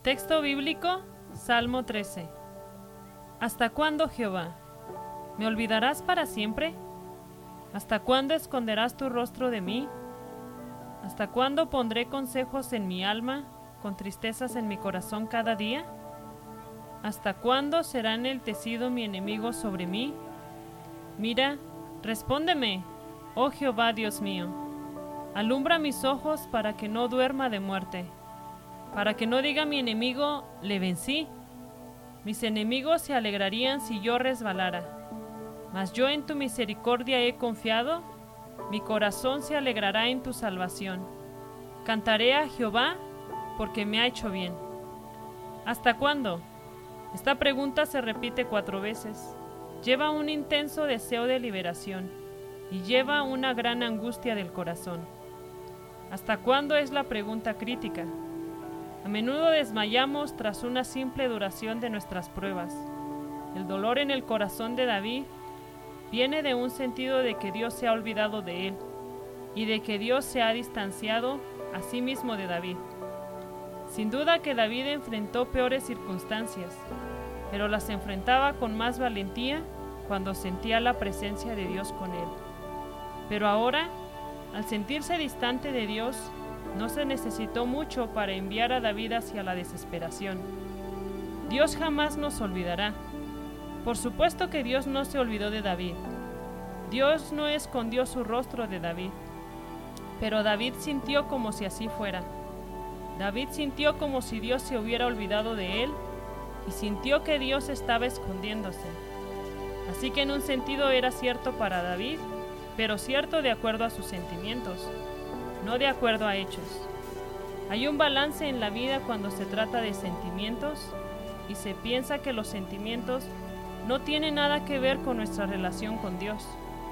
Texto bíblico, Salmo 13. ¿Hasta cuándo, Jehová? ¿Me olvidarás para siempre? ¿Hasta cuándo esconderás tu rostro de mí? ¿Hasta cuándo pondré consejos en mi alma, con tristezas en mi corazón cada día? ¿Hasta cuándo será enaltecido mi enemigo sobre mí? Mira, respóndeme, oh Jehová Dios mío. Alumbra mis ojos para que no duerma de muerte, para que no diga mi enemigo, le vencí. Mis enemigos se alegrarían si yo resbalara. Mas yo en tu misericordia he confiado, mi corazón se alegrará en tu salvación. Cantaré a Jehová porque me ha hecho bien. ¿Hasta cuándo? Esta pregunta se repite 4 veces. Lleva un intenso deseo de liberación y lleva una gran angustia del corazón. ¿Hasta cuándo? Es la pregunta crítica. A menudo desmayamos tras una simple duración de nuestras pruebas. El dolor en el corazón de David viene de un sentido de que Dios se ha olvidado de él y de que Dios se ha distanciado a sí mismo de David. Sin duda que David enfrentó peores circunstancias, pero las enfrentaba con más valentía cuando sentía la presencia de Dios con él. Pero ahora, al sentirse distante de Dios, no se necesitó mucho para enviar a David hacia la desesperación. Dios jamás nos olvidará. Por supuesto que Dios no se olvidó de David. Dios no escondió su rostro de David. Pero David sintió como si así fuera. David sintió como si Dios se hubiera olvidado de él y sintió que Dios estaba escondiéndose. Así que en un sentido era cierto para David, pero cierto de acuerdo a sus sentimientos, no de acuerdo a hechos. Hay un balance en la vida cuando se trata de sentimientos y se piensa que los sentimientos no tienen nada que ver con nuestra relación con Dios.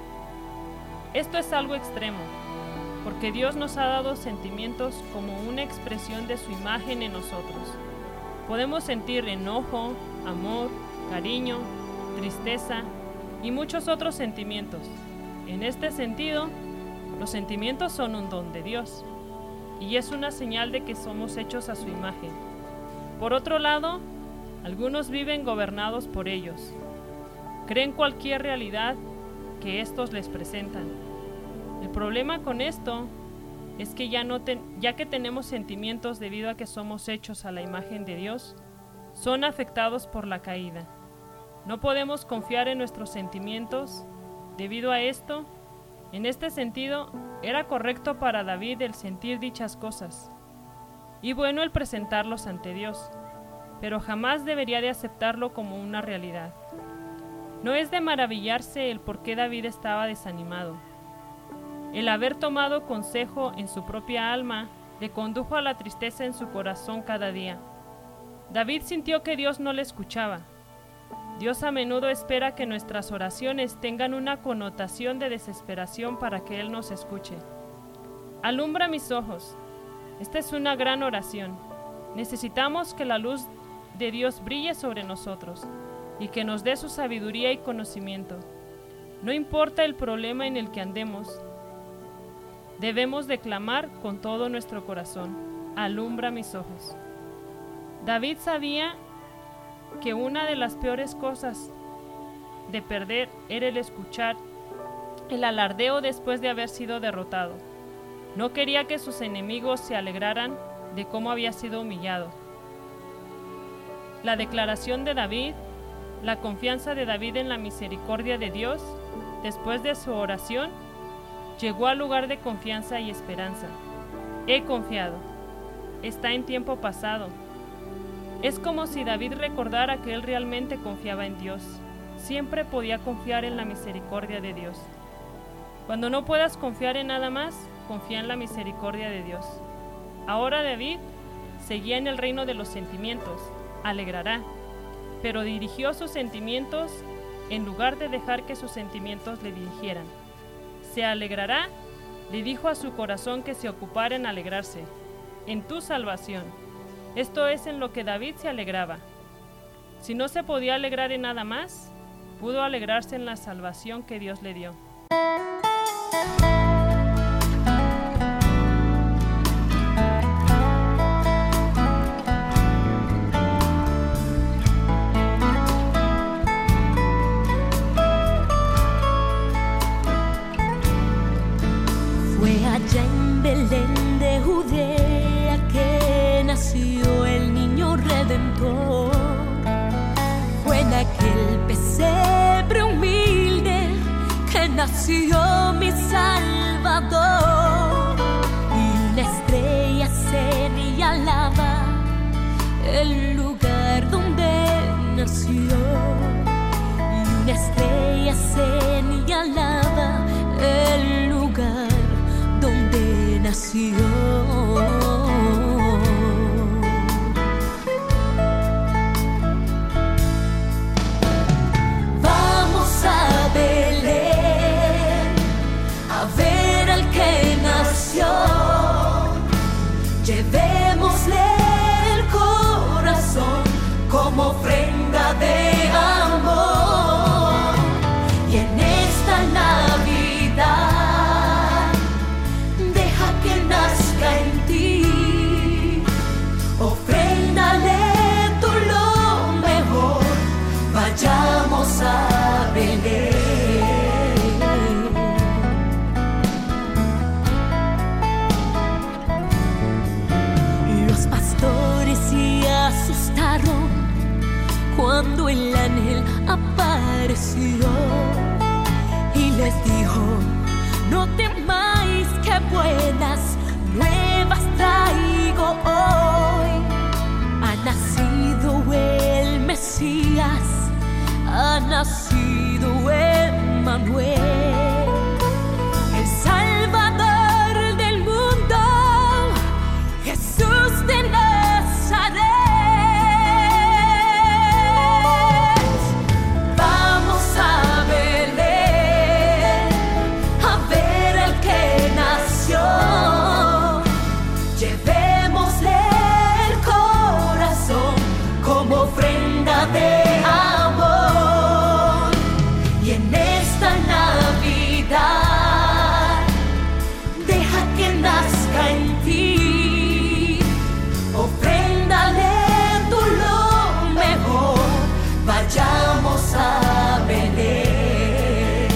Esto es algo extremo, porque Dios nos ha dado sentimientos como una expresión de su imagen en nosotros. Podemos sentir enojo, amor, cariño, tristeza y muchos otros sentimientos. En este sentido, los sentimientos son un don de Dios y es una señal de que somos hechos a su imagen. Por otro lado, algunos viven gobernados por ellos. Creen cualquier realidad que estos les presentan. El problema con esto es que ya que tenemos sentimientos debido a que somos hechos a la imagen de Dios, son afectados por la caída. No podemos confiar en nuestros sentimientos. Debido a esto, en este sentido, era correcto para David el sentir dichas cosas, y bueno el presentarlos ante Dios, pero jamás debería de aceptarlo como una realidad. No es de maravillarse el por qué David estaba desanimado. El haber tomado consejo en su propia alma le condujo a la tristeza en su corazón cada día. David sintió que Dios no le escuchaba. Dios a menudo espera que nuestras oraciones tengan una connotación de desesperación para que Él nos escuche. Alumbra mis ojos. Esta es una gran oración. Necesitamos que la luz de Dios brille sobre nosotros y que nos dé su sabiduría y conocimiento. No importa el problema en el que andemos, debemos de clamar con todo nuestro corazón. Alumbra mis ojos. David sabía que una de las peores cosas de perder era el escuchar el alardeo después de haber sido derrotado. No quería que sus enemigos se alegraran de cómo había sido humillado. La declaración de David, la confianza de David en la misericordia de Dios, después de su oración, llegó al lugar de confianza y esperanza. He confiado. Está en tiempo pasado. Es como si David recordara que él realmente confiaba en Dios. Siempre podía confiar en la misericordia de Dios. Cuando no puedas confiar en nada más, confía en la misericordia de Dios. Ahora David seguía en el reino de los sentimientos, alegrará, pero dirigió sus sentimientos en lugar de dejar que sus sentimientos le dirigieran. Se alegrará, le dijo a su corazón que se ocupara en alegrarse, en tu salvación. Esto es en lo que David se alegraba. Si no se podía alegrar en nada más, pudo alegrarse en la salvación que Dios le dio. Redentor. Fue en aquel pesebre humilde que nació mi Salvador, y una estrella señalaba el lugar donde nació, y una estrella señalaba el lugar donde nació. Llevémosle el corazón como ofrenda de amor, y en esta Navidad deja que nazca en ti. Ofréndale tú lo mejor, vayamos a Belén. Cuando el ángel apareció y les dijo: no temáis, que buenas nuevas traigo hoy. Ha nacido el Mesías, ha nacido Emmanuel, el Salvador del mundo, Jesús de Nazaret. Vayamos a Belén.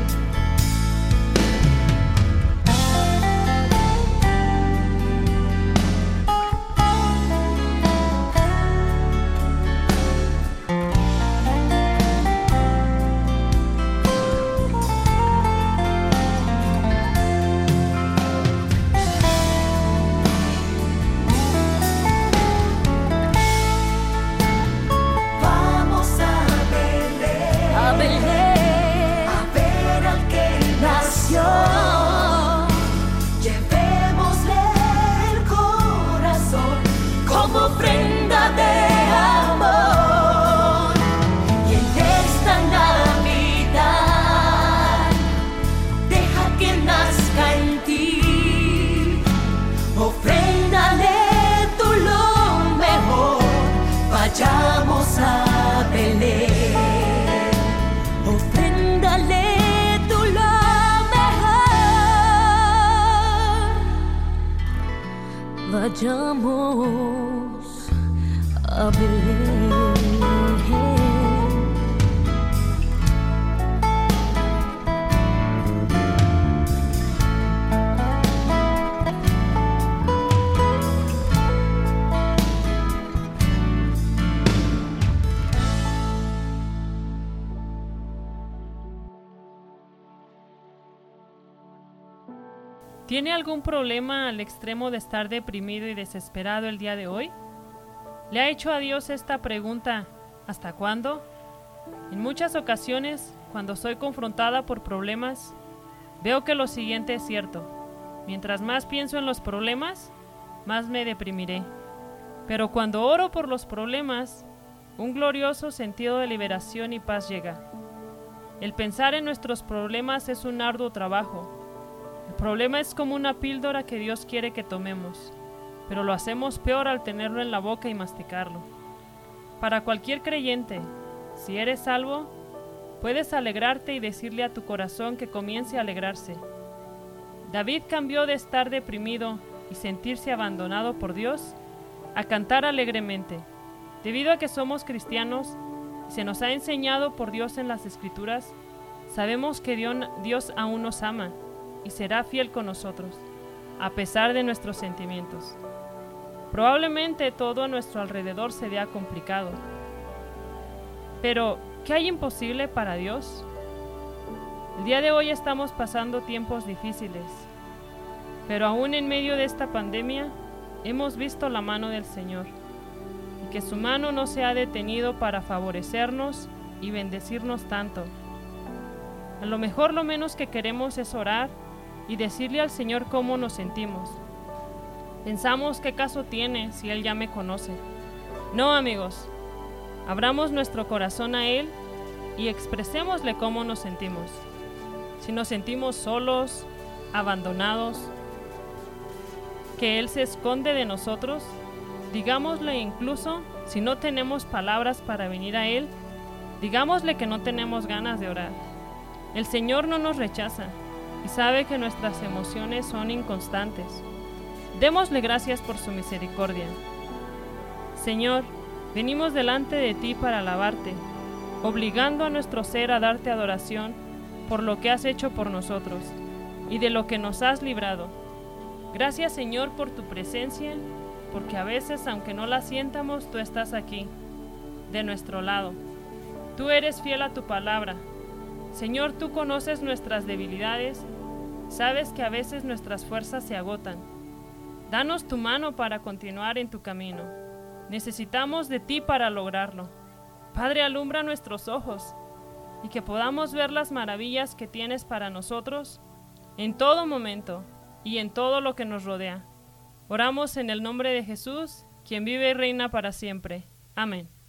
Llevémosle el corazón como ofrenda de amor, y en esta Navidad deja que nazca en ti. Ofréndale tú lo mejor, vayamos a Belén. Ofréndale vayamos a Belén. ¿Tiene algún problema al extremo de estar deprimido y desesperado el día de hoy? ¿Le ha hecho a Dios esta pregunta: ¿hasta cuándo? En muchas ocasiones, cuando soy confrontada por problemas, veo que lo siguiente es cierto: mientras más pienso en los problemas, más me deprimiré. Pero cuando oro por los problemas, un glorioso sentido de liberación y paz llega. El pensar en nuestros problemas es un arduo trabajo. El problema es como una píldora que Dios quiere que tomemos, pero lo hacemos peor al tenerlo en la boca y masticarlo. Para cualquier creyente, si eres salvo, puedes alegrarte y decirle a tu corazón que comience a alegrarse. David cambió de estar deprimido y sentirse abandonado por Dios a cantar alegremente. Debido a que somos cristianos y se nos ha enseñado por Dios en las Escrituras, sabemos que Dios aún nos ama y será fiel con nosotros, a pesar de nuestros sentimientos. Probablemente todo a nuestro alrededor se vea complicado. Pero, ¿qué hay imposible para Dios? El día de hoy estamos pasando tiempos difíciles, pero aún en medio de esta pandemia hemos visto la mano del Señor y que su mano no se ha detenido para favorecernos y bendecirnos tanto. A lo mejor lo menos que queremos es orar y decirle al Señor cómo nos sentimos. Pensamos qué caso tiene si Él ya me conoce. No, amigos, abramos nuestro corazón a Él y expresémosle cómo nos sentimos. Si nos sentimos solos, abandonados, que Él se esconde de nosotros, digámosle incluso si no tenemos palabras para venir a Él, digámosle que no tenemos ganas de orar. El Señor no nos rechaza y sabe que nuestras emociones son inconstantes. Démosle gracias por su misericordia. Señor, venimos delante de ti para alabarte, obligando a nuestro ser a darte adoración por lo que has hecho por nosotros y de lo que nos has librado. Gracias, Señor, por tu presencia, porque a veces, aunque no la sientamos, tú estás aquí, de nuestro lado. Tú eres fiel a tu palabra. Señor, tú conoces nuestras debilidades, sabes que a veces nuestras fuerzas se agotan. Danos tu mano para continuar en tu camino. Necesitamos de ti para lograrlo. Padre, alumbra nuestros ojos y que podamos ver las maravillas que tienes para nosotros en todo momento y en todo lo que nos rodea. Oramos en el nombre de Jesús, quien vive y reina para siempre. Amén.